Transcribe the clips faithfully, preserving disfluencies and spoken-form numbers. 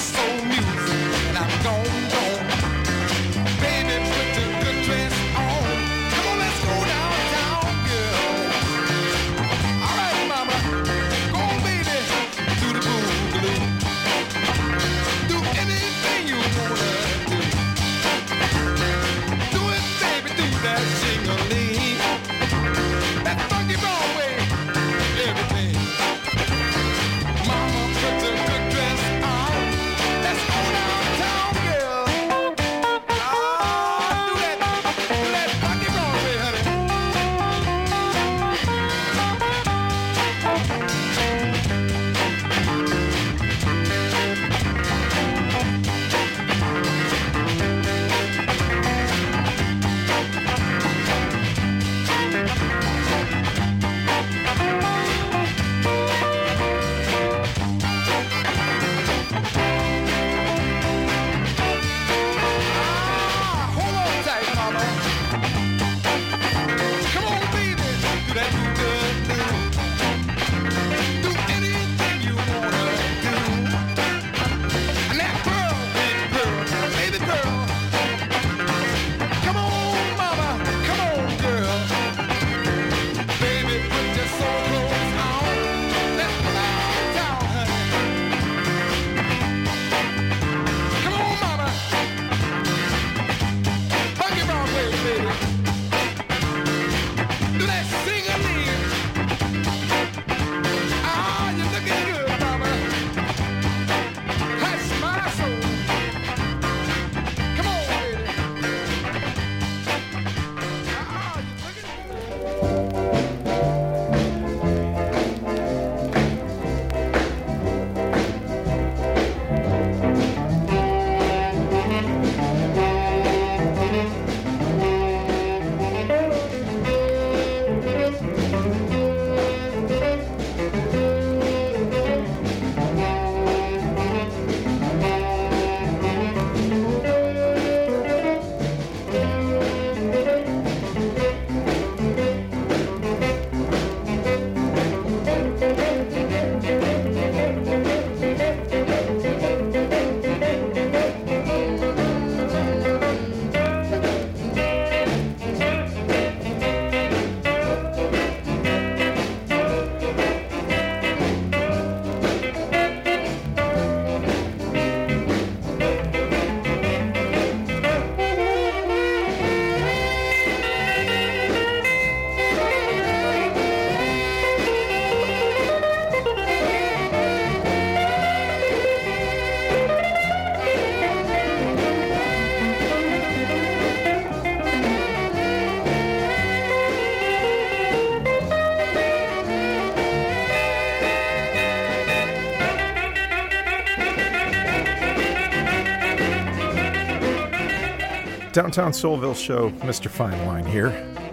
Downtown Soulville Show, Mister Fine Wine here.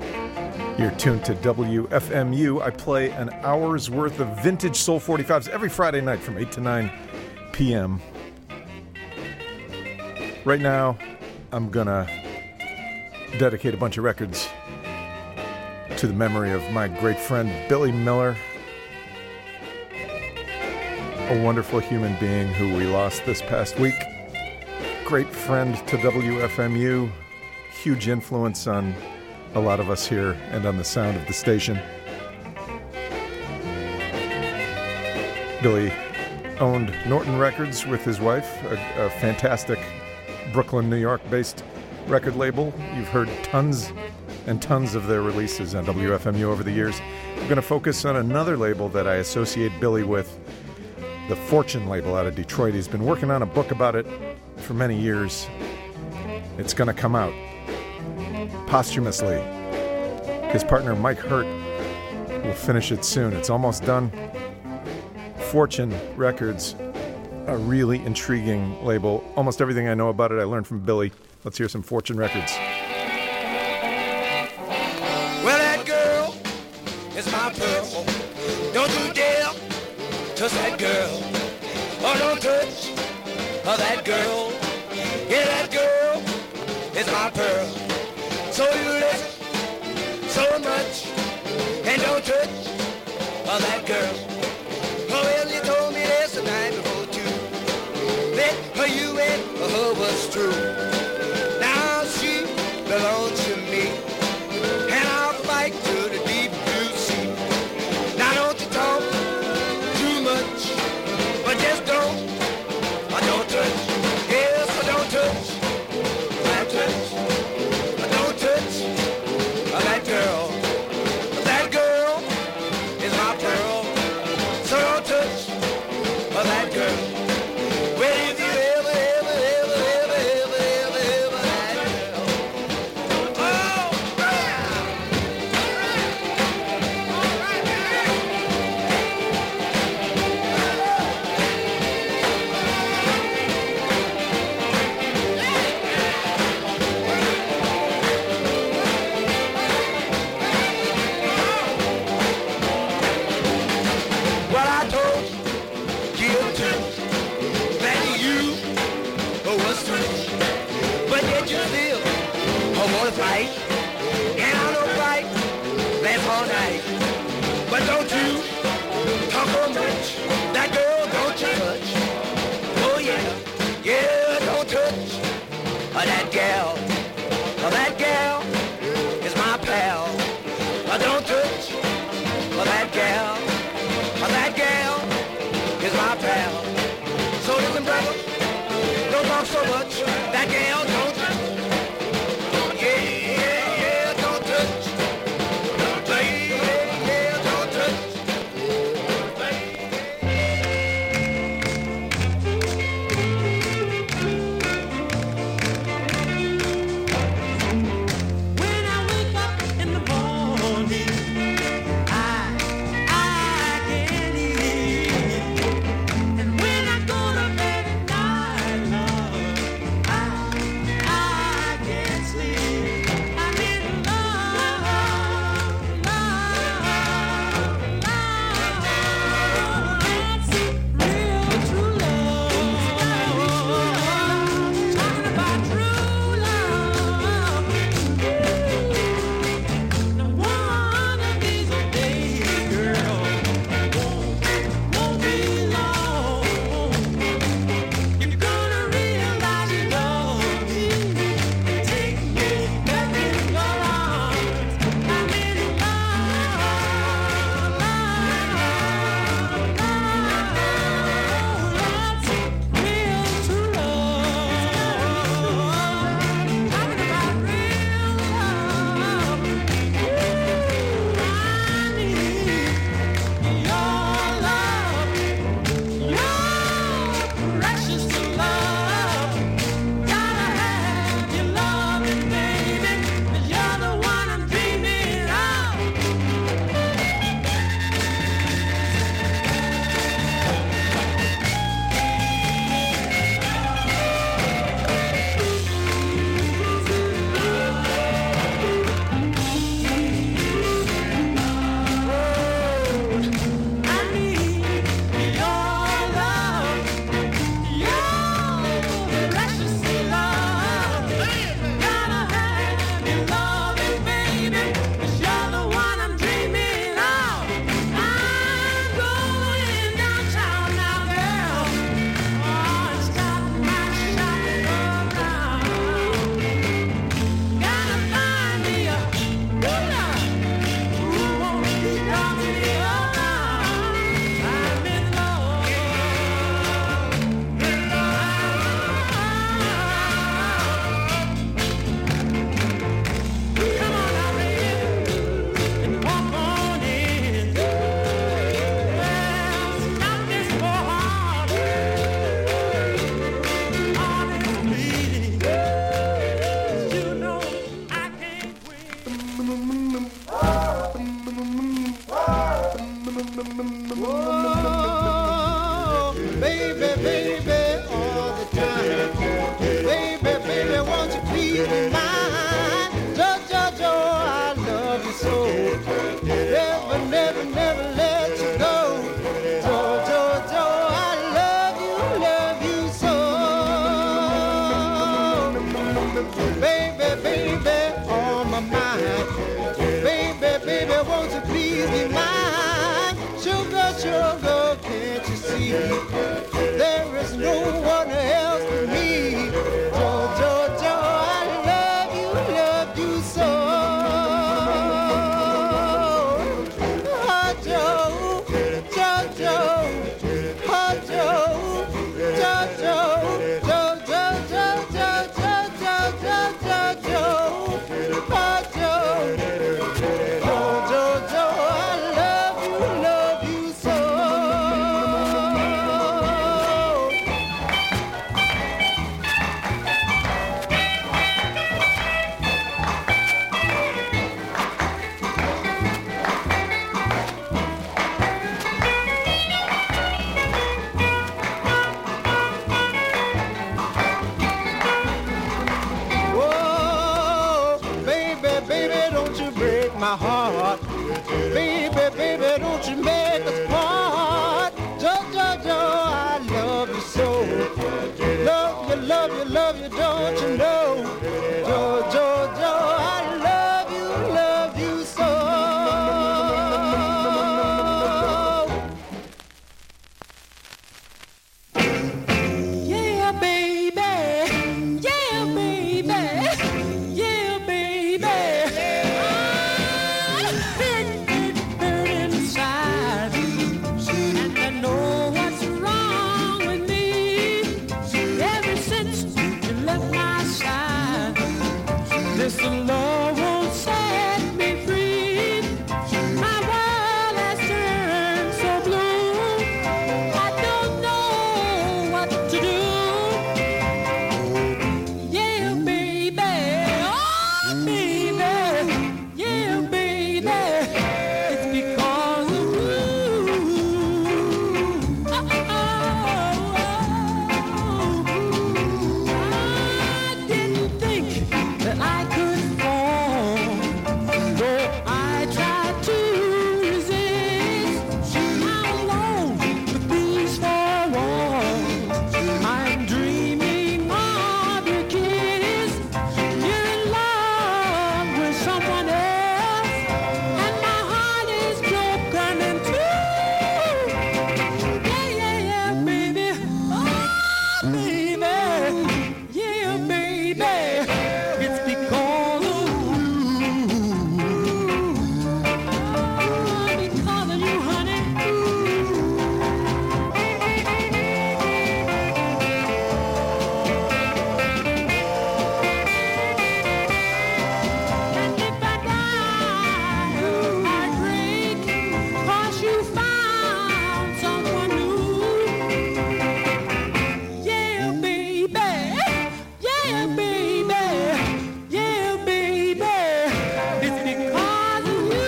You're tuned to W F M U. I play an hour's worth of vintage Soul forty-fives every Friday night from eight to nine p.m. Right now, I'm gonna dedicate a bunch of records to the memory of my great friend Billy Miller, a wonderful human being who we lost this past week. Great friend to W F M U, huge influence on a lot of us here and on the sound of the station. Billy owned Norton Records with his wife, a, a fantastic Brooklyn, New York-based record label. You've heard tons and tons of their releases on W F M U over the years. I'm going to focus on another label that I associate Billy with, the Fortune label out of Detroit. He's been working on a book about it for many years. It's going to come out posthumously. His partner Mike Hurt will finish it soon. It's almost done. Fortune Records, a really intriguing label. Almost everything I know about it I learned from Billy. Let's hear some Fortune Records. Well, that girl is my pearl. Don't you dare touch that girl. Oh, don't touch oh, that girl. Yeah, that girl is my pearl. So you listen so much and don't touch oh, that girl. Oh, well, you told me this the night before too. Let true. Now she belongs to me, and I'll fight to the deep blue sea. Now don't you talk too much, but just don't, I don't touch. Yes, I don't touch. I touch. I don't touch. That girl. That girl is my pearl. So don't touch that girl. Well, if you ever, ever, ever, ever, ever, ever, ever that girl. Oh, well, I told you too that you was true, but yet you still wanna fight, and I don't fight, that's all night. But don't you talk so much, that girl don't you touch. Oh yeah, yeah, don't touch that gal. That gal is my pal. Don't touch that gal. That gal is my pal. So listen, brother, don't talk so much. That gal don't touch. Yeah, yeah, yeah, don't touch. Yeah, yeah, yeah, don't touch. When I wake up in the morning, I I can't eat. And when I go to bed at night, love, I I my heart. Baby, baby, don't you make us part. Jojo, I love you so. Love you, love you, love you, don't you know? Jojo, I love you, love you so. Yeah, baby. Yeah, baby. Yeah, baby. Ah, it, it burns inside. And I know what's wrong with me. Ever since you left my side, this love won't set me free. My world has turned so blue. I don't know what to do. Yeah, baby. Oh, baby. Yeah, baby. It's because of you. Oh, oh, oh. I didn't think that I could fall, though I tried to resist. I'm alone with these four walls. I'm dreaming of your kiss. You're in love with someone else, and my heart is broken in two. Yeah, yeah, yeah, baby. Oh, baby. Yeah, baby. It's because of you. Oh, because of you, honey. And if I die of heartbreak, 'cause you found someone new. Yeah, baby. Yeah, baby. Yeah, baby. It's because of you.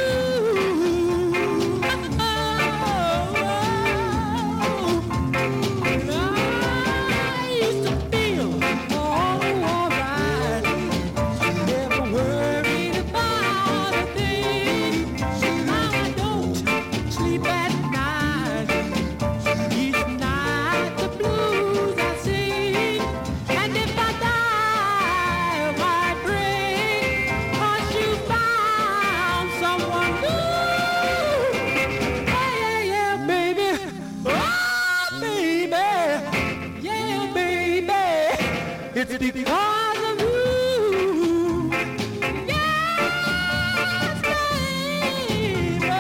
I used to feel all alright. Never worried about a thing. Now I don't sleep at night. Each night the blues I sing. And if I die of heartbreak, 'cause you found someone new. Yeah, yeah, yeah, baby. Oh, baby. Yeah, baby. It's because of you. Yes, baby.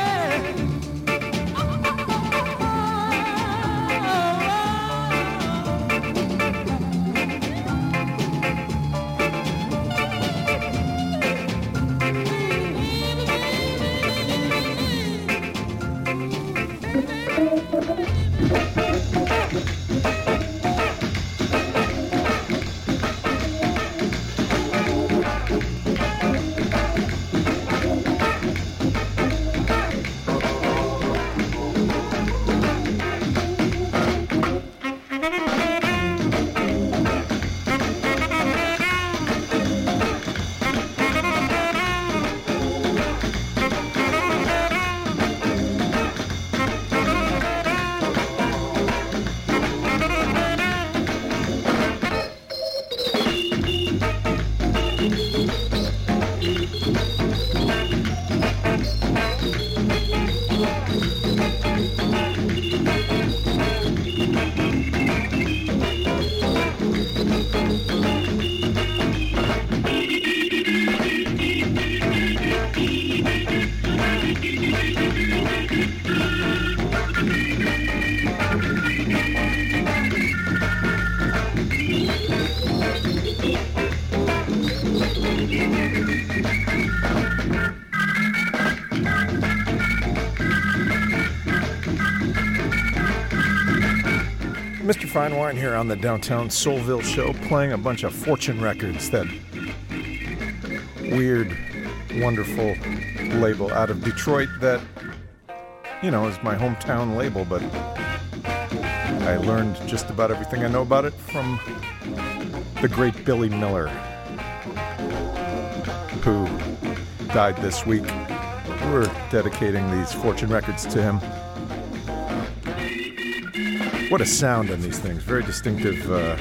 Mister Fine Wine here on the Downtown Soulville Show, playing a bunch of Fortune Records, that weird, wonderful label out of Detroit that, you know, is my hometown label, but I learned just about everything I know about it from the great Billy Miller, who died this week We're dedicating these Fortune records to him. What a sound on these things. Very distinctive, uh,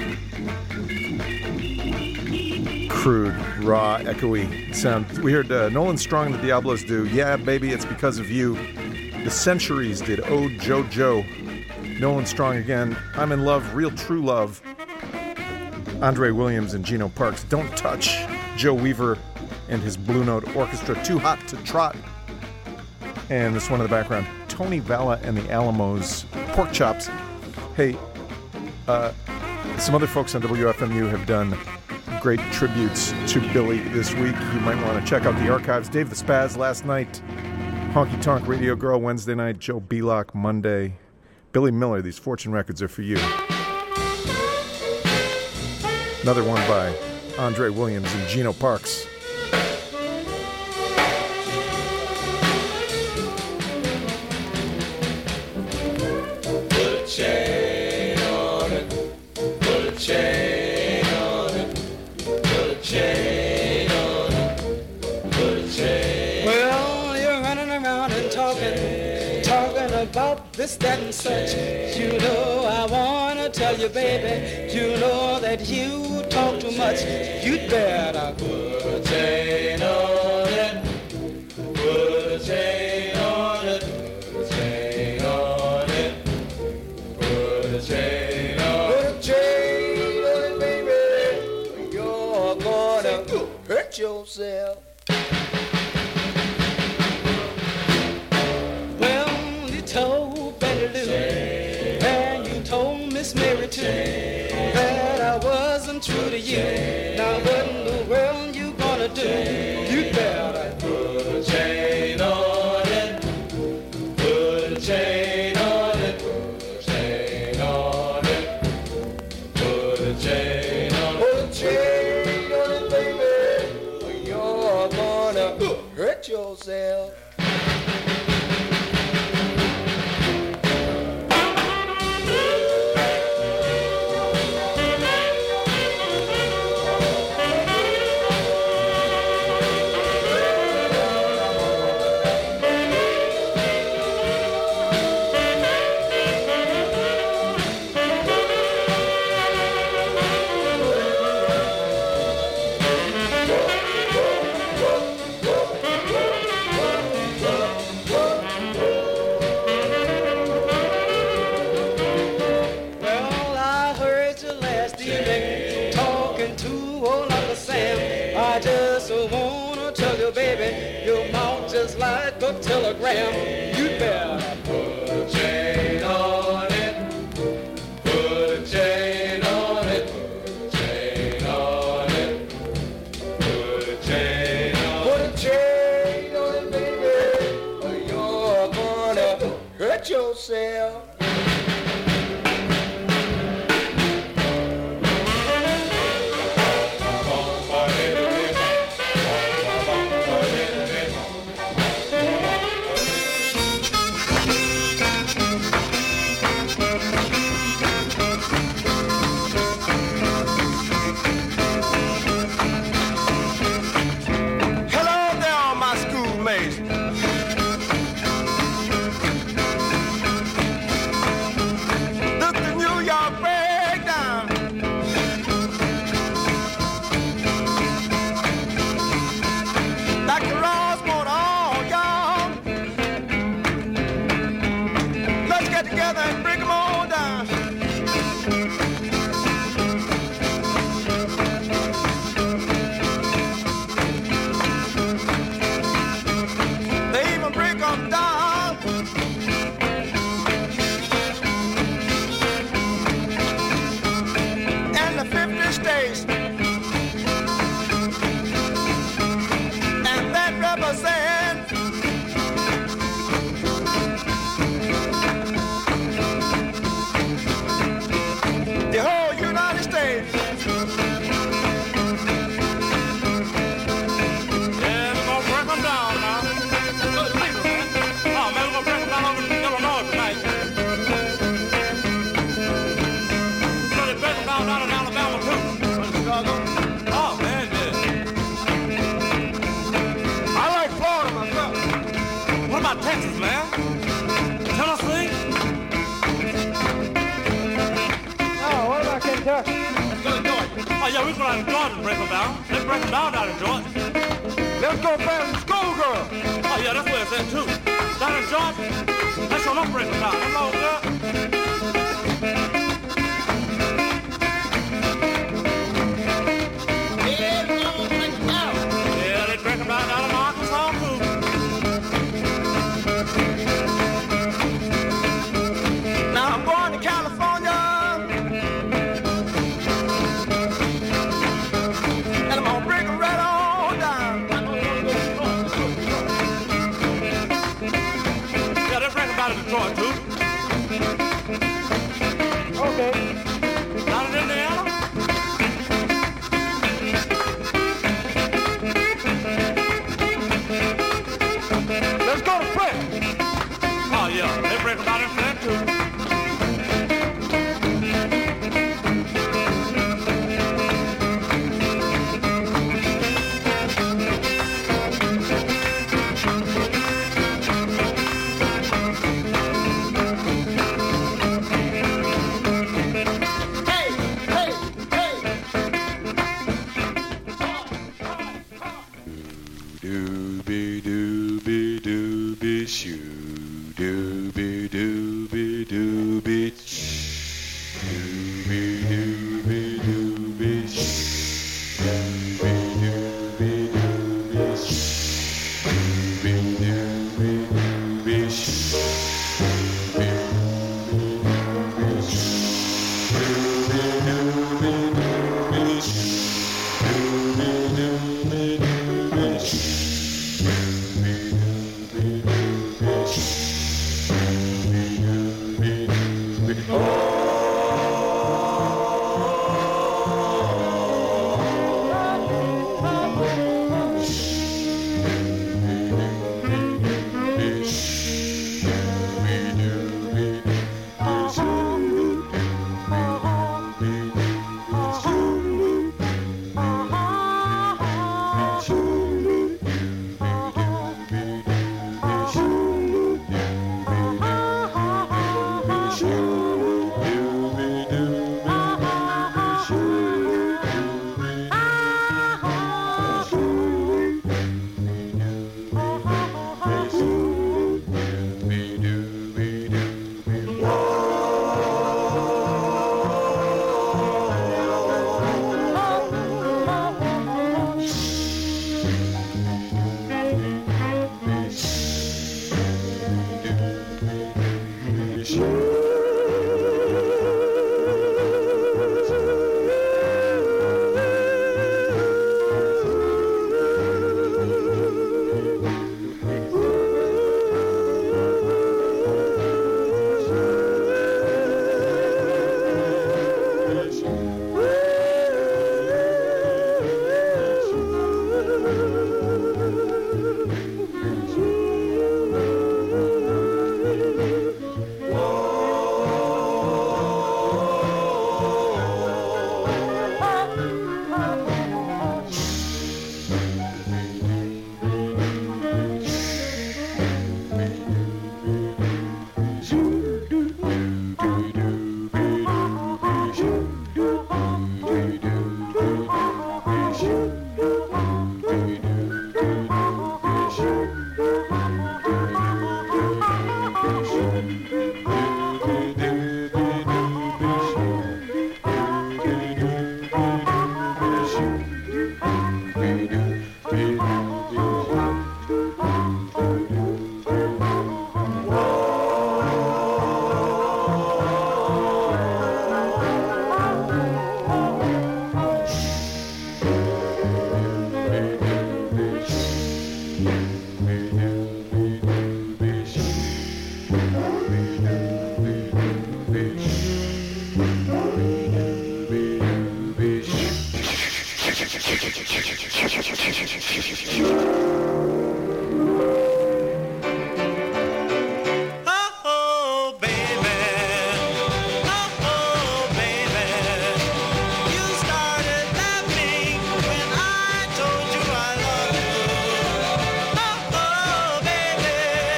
crude, raw, echoey sound. We heard uh, Nolan Strong and the Diablos do Yeah, Baby, It's Because of You. The Centuries did Oh, Jojo. Nolan Strong again, I'm in Love, Real True Love. Andre Williams and Geno Parks, Don't Touch. Joe Weaver and his Blue Note Orchestra, Too Hot to Trot. And this one in the background, Tony Valla and the Alamos, Pork Chops. Hey, uh, some other folks on W F M U have done great tributes to Billy this week. You might want to check out the archives. Dave the Spaz last night. Honky Tonk Radio Girl Wednesday night. Joe Belock Monday. Billy Miller, these Fortune records are for you. Another one by Andre Williams and Geno Parks. Put a chain on it. Put a chain on it. Put a chain on it. Put a chain. Well, you're running around and talking, talking about this, that, and such. You know I wanna tell you, baby, you know that you talk too much. You'd better Put a chain on it. Put a chain on it. Put a chain on it. Put a chain on it. put a chain on it, baby. You're gonna hurt yourself. Well, you told Betty Lou and you told Miss Mary too that I wasn't true to you. Now what in the world you gonna do? You better Put a chain on it. Put a chain on it. Put a chain on it. Put a chain on it. put a chain on it, baby. Or you're gonna hurt yourself. Well, I heard you last evening talking to old Uncle Sam. I just wanna tell you, baby, your mouth just like a telegram. You better Put a chain on it. Put a chain on it. Put a chain on it. Put a chain on it. put a chain on it, baby, or you're gonna hurt yourself. Hello there, all my schoolmates. Look, the New York breakdown. Like the laws want all y'all. Let's get together and break them all down. They even break them down. And the fifty states. And that represents the whole United States. Yeah, we're gonna break them down now. Good people, man. Oh, man, we're gonna break them down over in Illinois tonight. So they break them down down in Alabama, too. In Chicago. Oh, man, yeah. I like Florida myself. Oh, yeah, we're going to Georgia to break them down. Let's break them down down in Georgia. Let's go back to schoolgirl. Oh, yeah, that's where it's at, too. Down in Georgia, let's show them break them down. Hello, girl. Yeah, we're gonna break them down. Yeah, they break them down down in Arkansas, too. Now I'm going to California, and I'm gonna break them right on down. Yeah, they break them down in Detroit, too. Okay. Down in Indiana. Let's go to Flint. Oh, yeah, they break them down in Flint, too. Hey, hey, hey. Doobie doobie doobie shoo. Doobie doobie doobie ch. Doobie doobie doobie sh. Doobie doobie doobie sh. Doobie doobie doobie sh. Doobie doobie sh. Doobie doobie doobie sh. Doobie doobie doobie sh. Oh, baby. Oh, oh, baby. You started laughing when I told you I love you. Oh, oh, baby.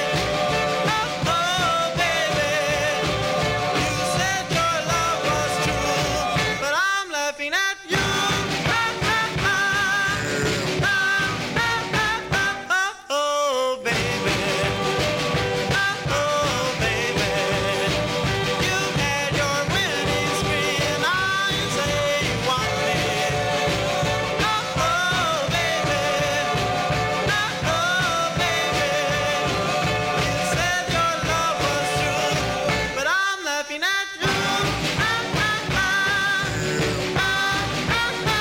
Oh, oh, baby. You said your love was true, but I'm laughing at at you. Ah, ah, ah. Ah, ah, ah, ah, oh, baby. Ah, oh, baby. You had your winning spree, and now you say you want me. Ah, oh, baby. Ah, oh, baby. You said your love was true, but I'm laughing at you. Ah, ah, ah. Ah, ah, ah.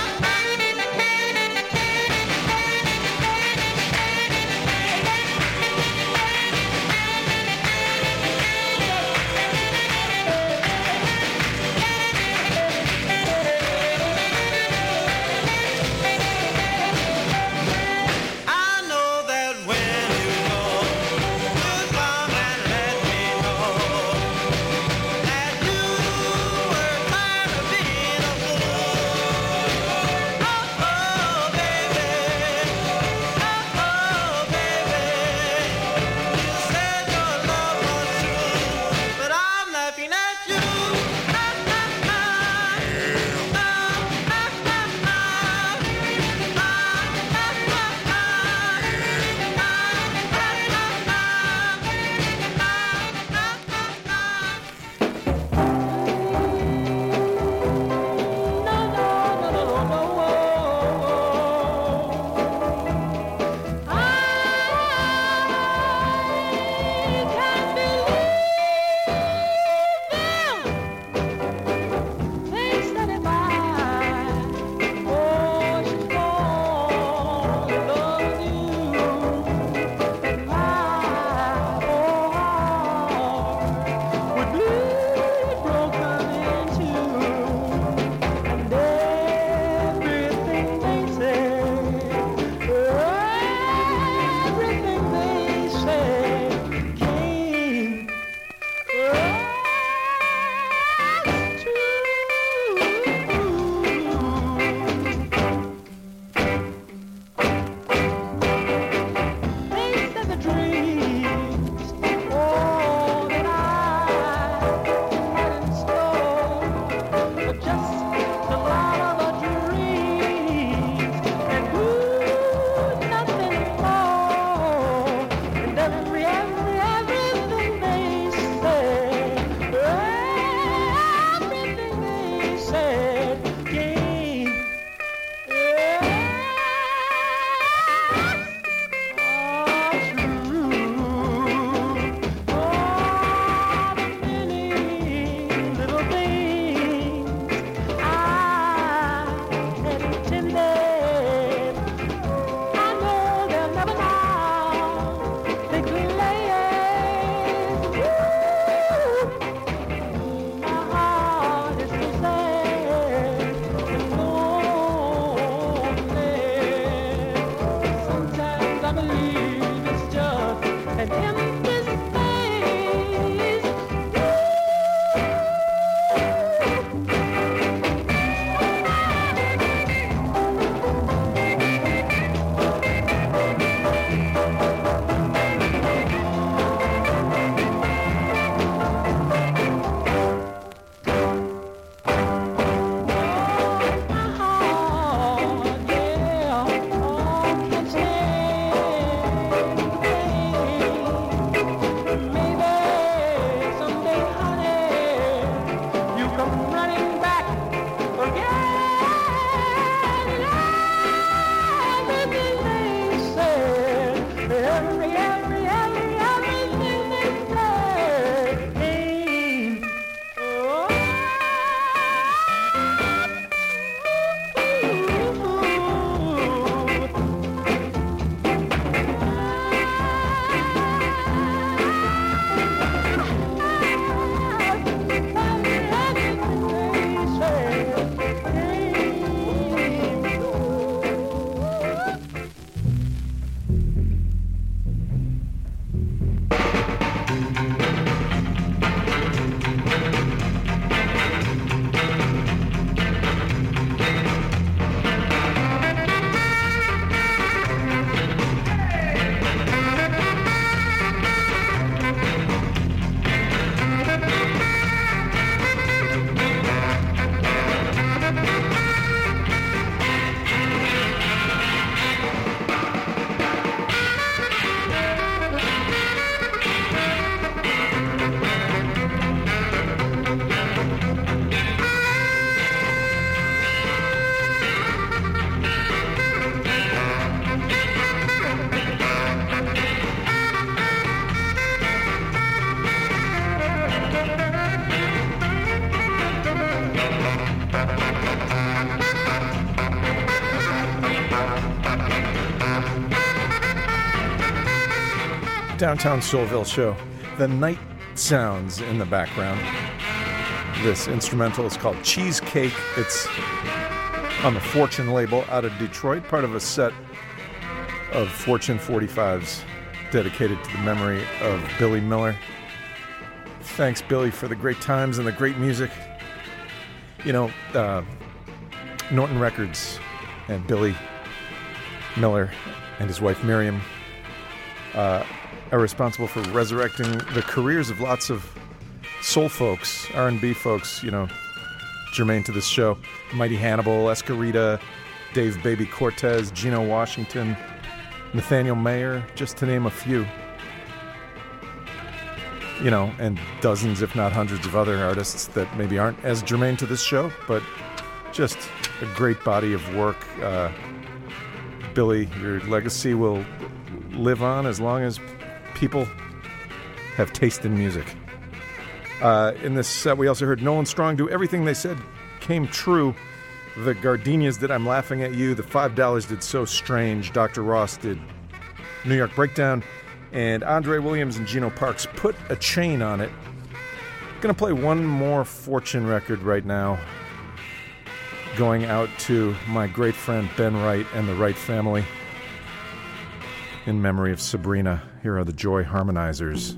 Downtown Soulville show. The night sounds in the background. This instrumental is called Cheesecake. It's on the Fortune label out of Detroit, part of a set of Fortune forty-fives dedicated to the memory of Billy Miller. Thanks, Billy, for the great times and the great music. You know, uh, Norton Records and Billy Miller and his wife Miriam uh, are responsible for resurrecting the careers of lots of soul folks, R and B folks, you know, germane to this show. Mighty Hannibal, Escarita, Dave Baby Cortez, Geno Washington, Nathaniel Mayer, just to name a few. You know, and dozens, if not hundreds, of other artists that maybe aren't as germane to this show, but just a great body of work. Uh, Billy, your legacy will live on as long as people have taste in music. Uh, in this set, we also heard Nolan Strong do Everything They Said Came True. The Gardenias did I'm Laughing at You. The Five Dollars did So Strange. Doctor Ross did New York Breakdown. And Andre Williams and Geno Parks Put a Chain on It. Gonna play one more Fortune record right now, going out to my great friend Ben Wright and the Wright family in memory of Sabrina. Here are the Joy Harmonizers.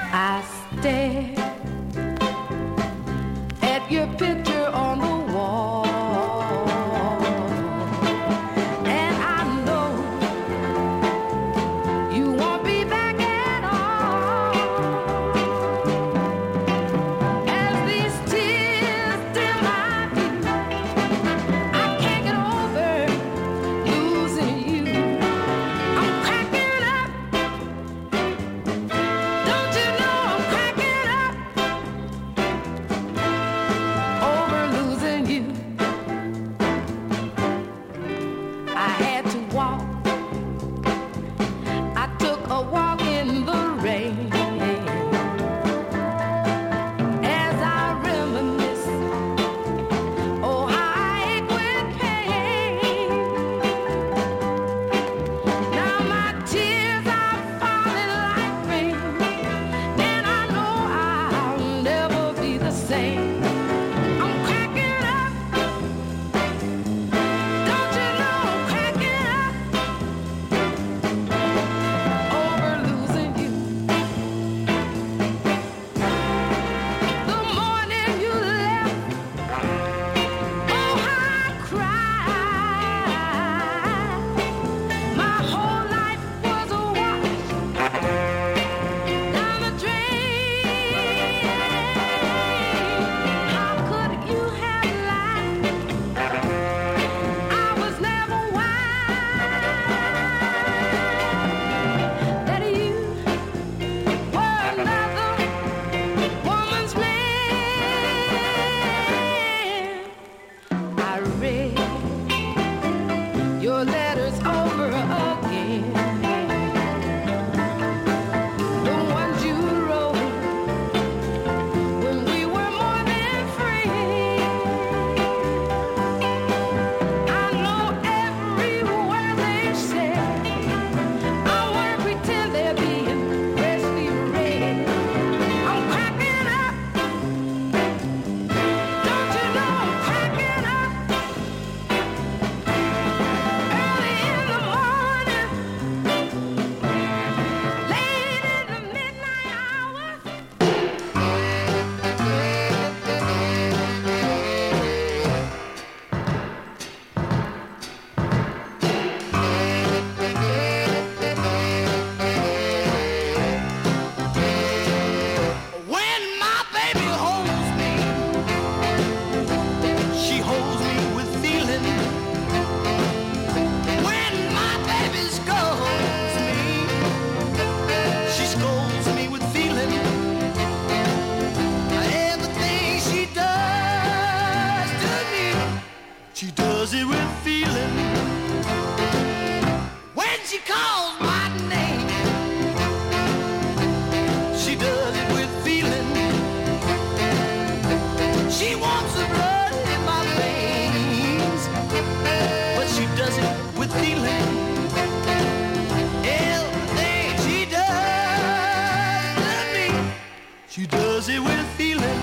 Stare at your picture on the wall. She does it with feeling.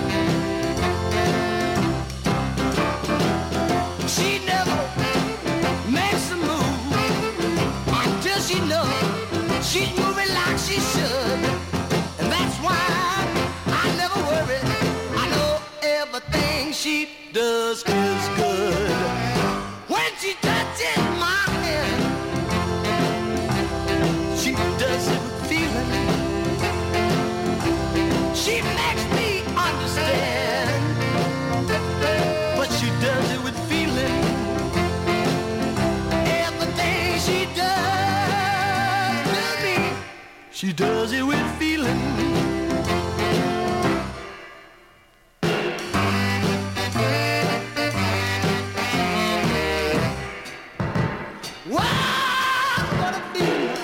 She never makes a move until she knows she's moving like she should. And that's why I never worry. I know everything she does is good. When she touches my hand, she does it with feeling. She makes me understand, but she does it with feeling. Everything she does to me, She does it with feeling. wow, what a feeling.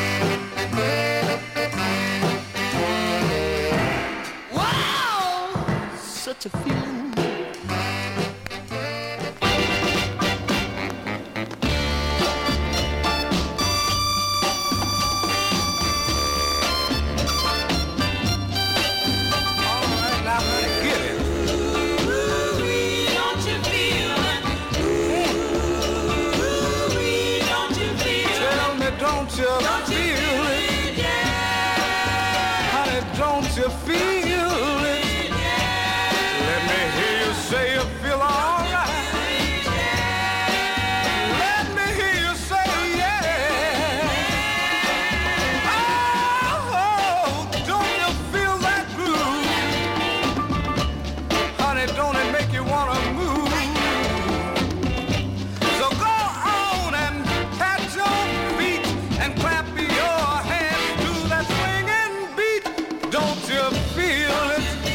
Wow, Such a feeling. now honey, get it. Don't you feel it? Don't you feel it? Tell me, don't you Don't you feel feel it? it? Yeah. Honey, don't you feel it? Let me hear you say you feel alright. Let me hear you say yeah. Oh, don't you feel that groove? Honey, don't it make you wanna move? So go on and pat your feet and clap your hands to that swinging beat. Don't you feel it?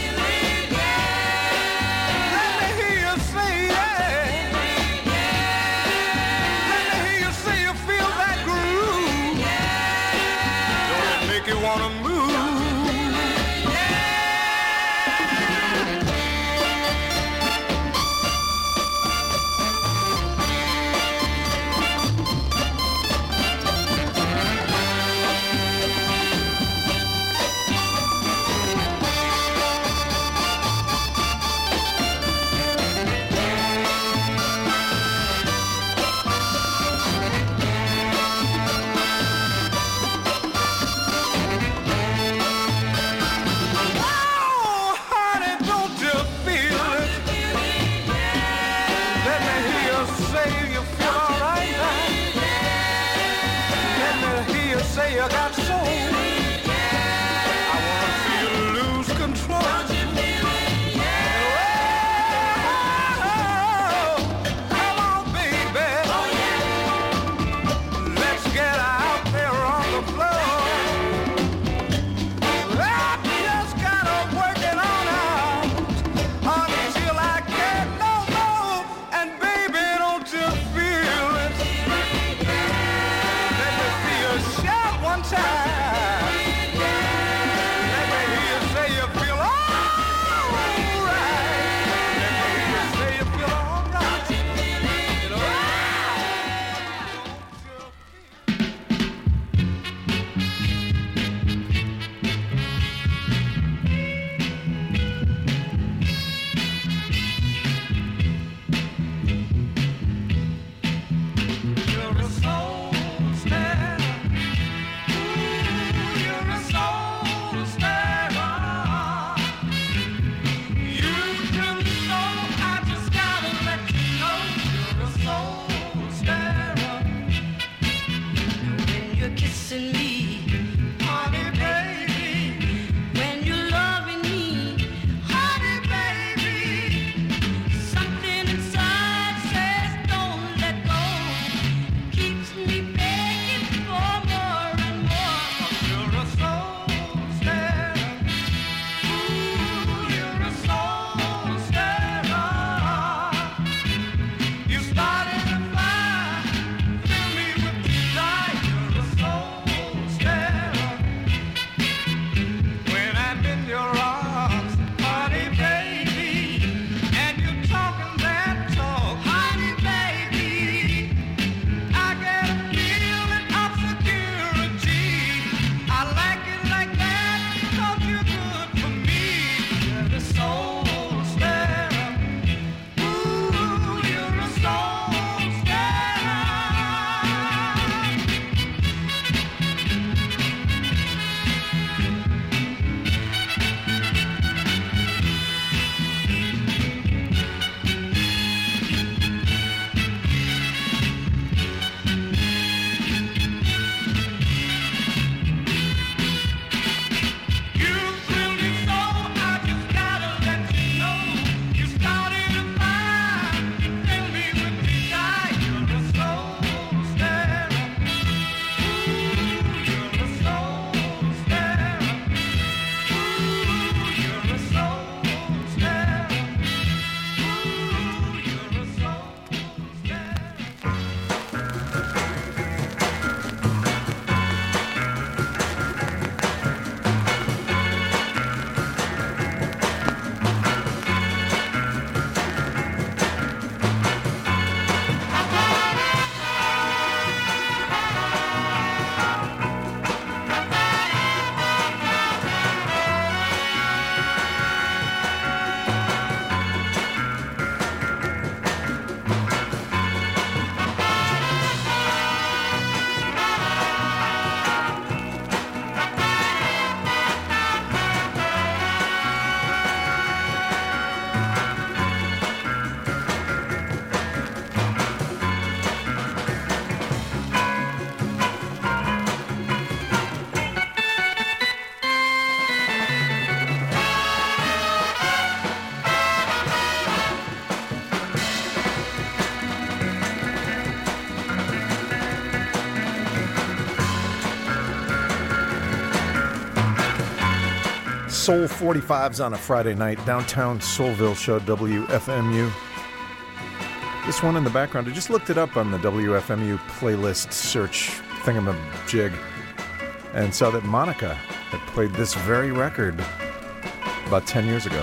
Soul forty-fives on a Friday night, downtown Soulville show, W F M U. This one in the background, I just looked it up on the W F M U playlist search thingamajig and saw that Monica had played this very record about ten years ago.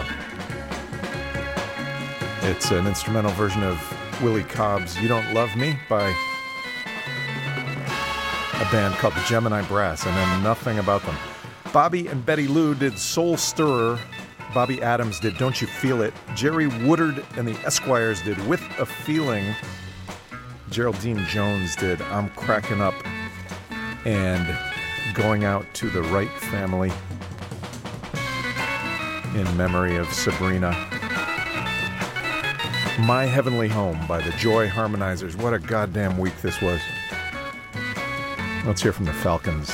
It's an instrumental version of Willie Cobb's You Don't Love Me by a band called the Gemini Brass. I know nothing about them. Bobby and Betty Lou did Soul Stirrer. Bobby Adams did Don't You Feel It. Jerry Woodard and the Esquires did With a Feeling. Geraldine Jones did I'm Cracking Up. And Going Out to the Right Family in memory of Sabrina. My Heavenly Home by the Joy Harmonizers. What a goddamn week this was. Let's hear from the Falcons.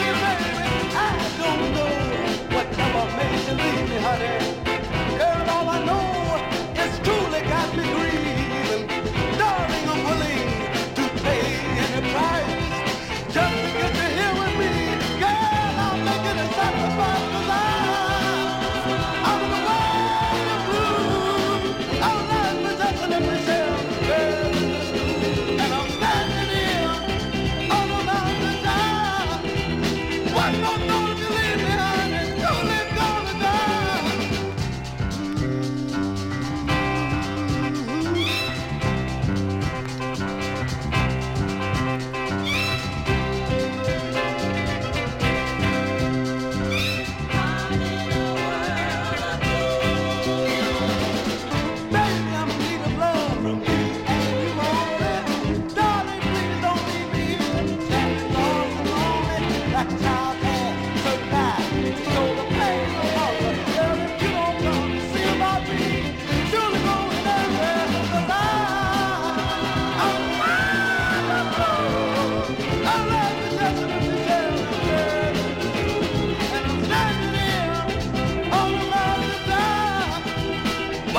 Girl, all I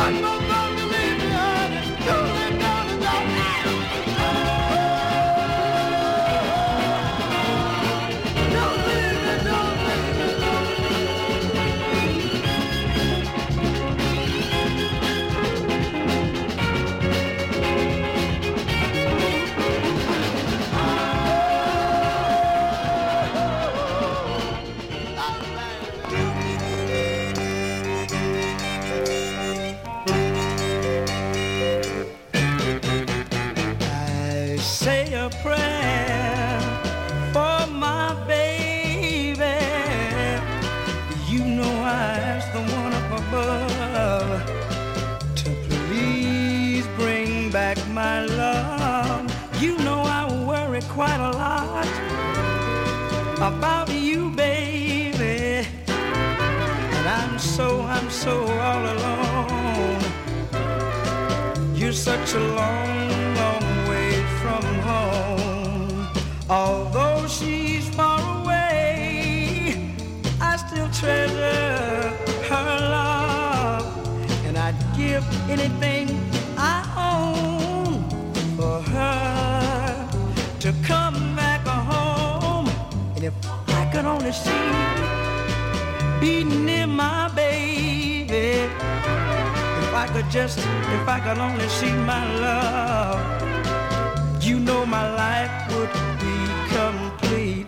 Quite a lot about you, baby, and I'm so, I'm so all alone. You're such a long, long way from home. Although she's far away, I still treasure her love, and I'd give anything I own for her to come back home. And if I could only see, be near my baby, if I could just, if I could only see my love, you know my life would be complete.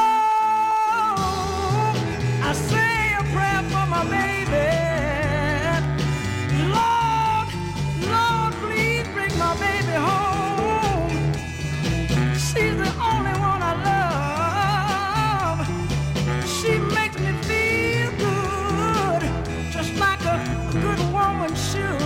Oh, I say a prayer for my baby. Lord, Lord, please bring my baby home. She's the only one I love. She makes me feel good, just like a, a good woman should.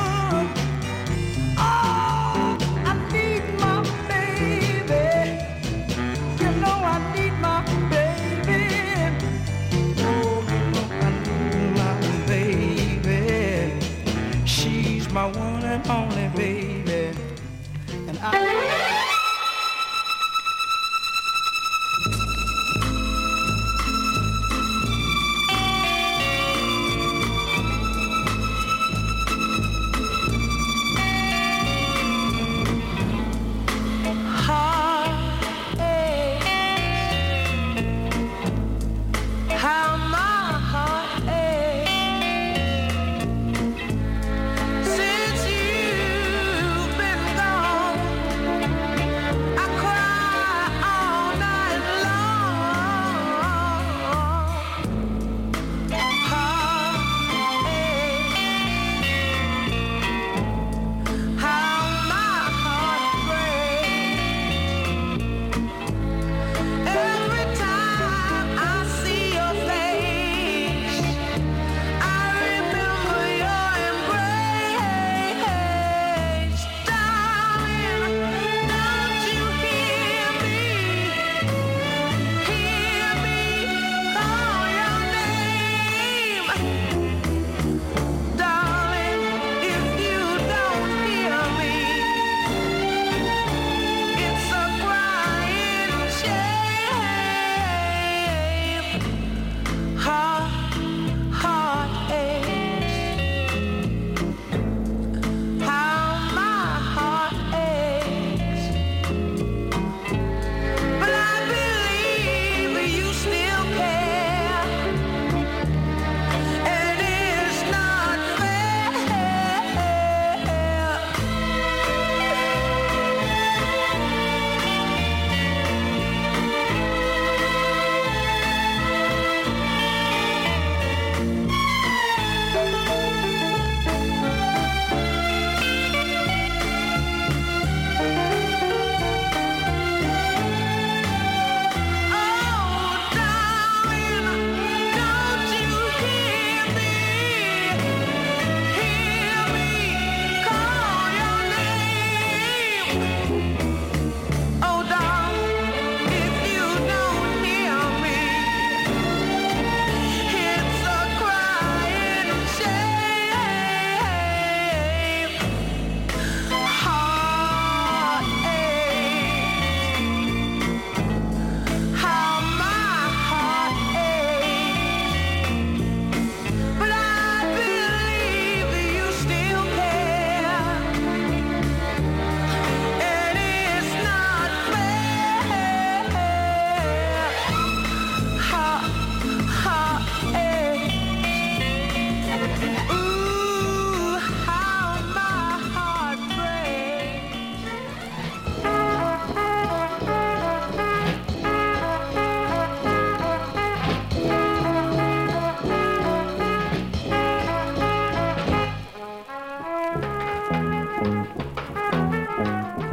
Oh, I need my baby. You know I need my baby. Oh, you know I need my baby. She's my one and only baby. And I... Since you've been gone,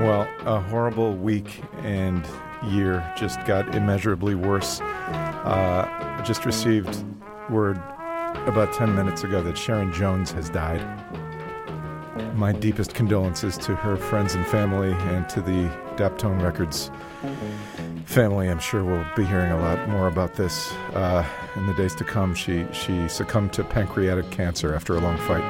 Well, a horrible week and year just got immeasurably worse. Uh, I just received word about ten minutes ago that Sharon Jones has died. My deepest condolences to her friends and family and to the Daptone Records family. I'm sure we'll be hearing a lot more about this uh, in the days to come. She, she succumbed to pancreatic cancer after a long fight.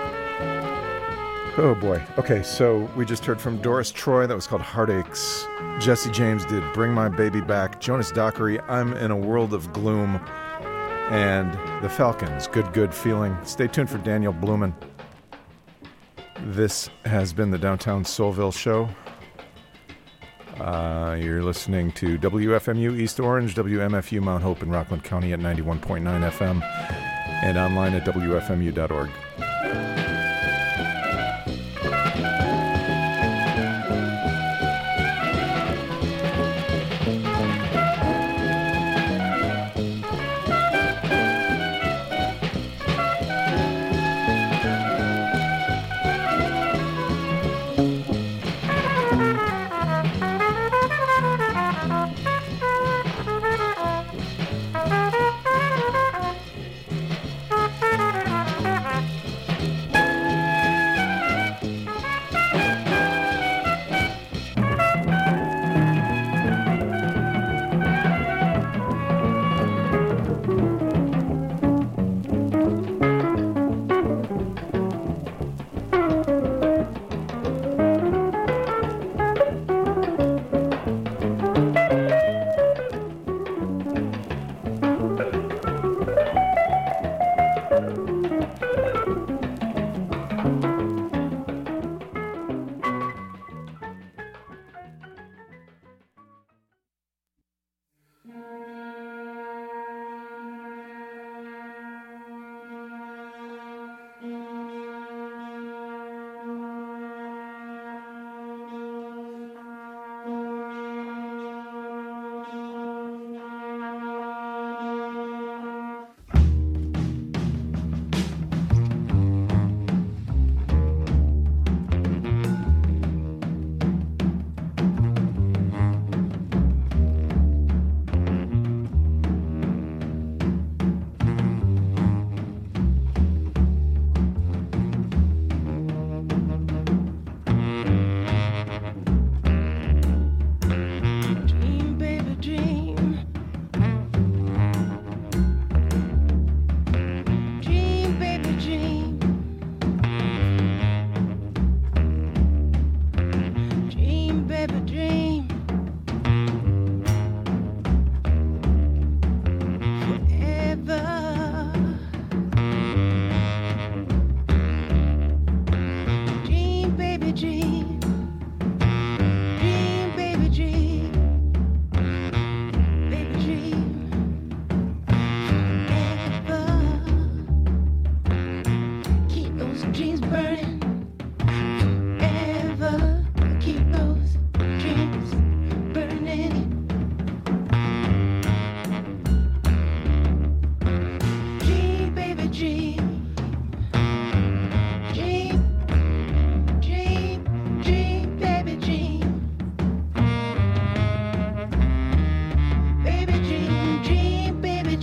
Oh boy. Okay, so we just heard from Doris Troy. That was called Heartaches. Jesse James did Bring My Baby Back. Jonas Dockery, I'm in a World of Gloom. And the Falcons, Good Good Feeling. Stay tuned for Daniel Blumen. This has been the Downtown Soulville Show. Uh, you're listening to W F M U East Orange, W M F U Mount Hope in Rockland County at ninety-one point nine F M, and online at W F M U dot org.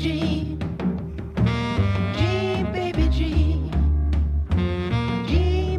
Dream,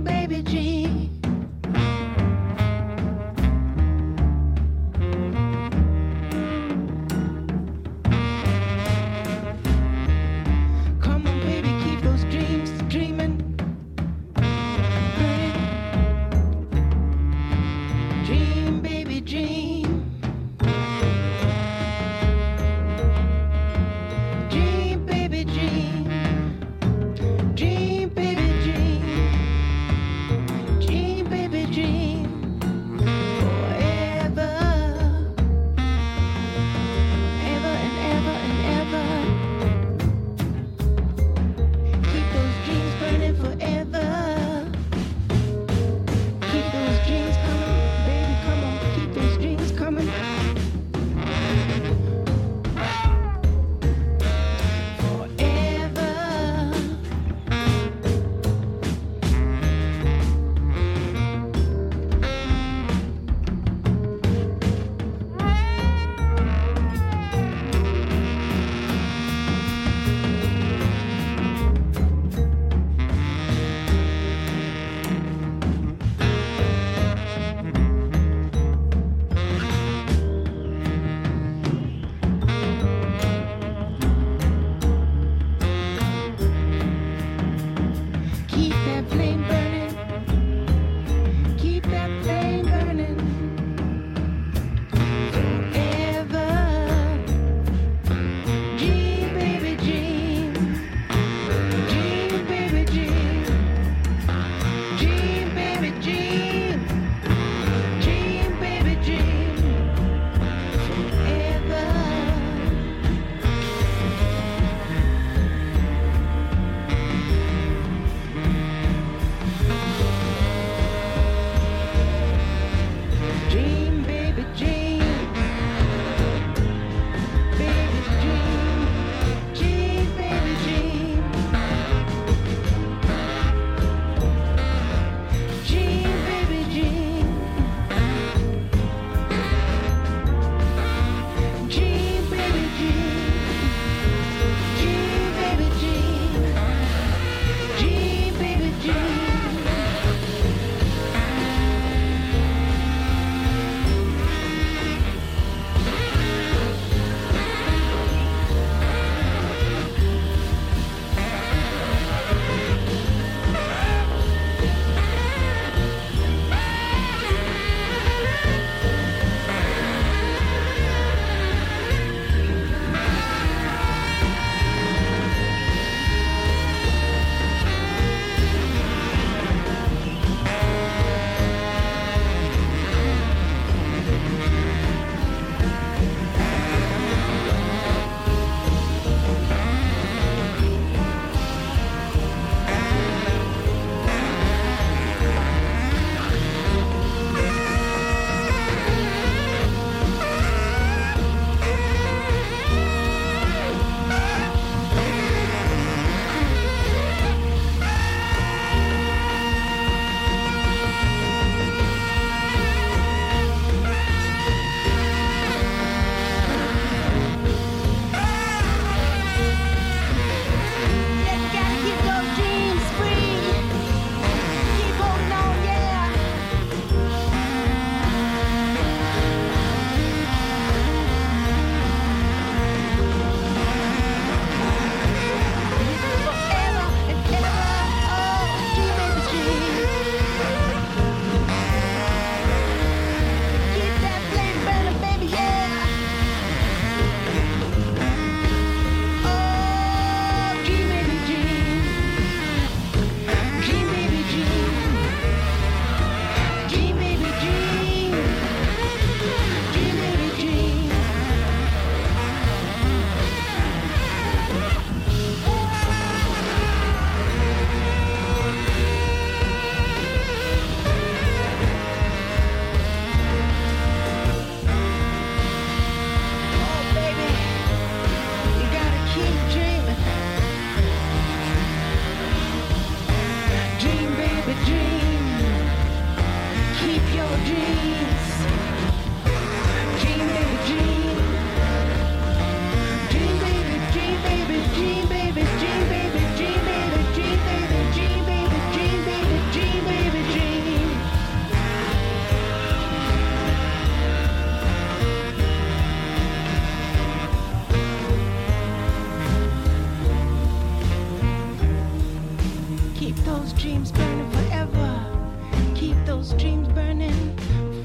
Keep those dreams burning forever. Keep those dreams burning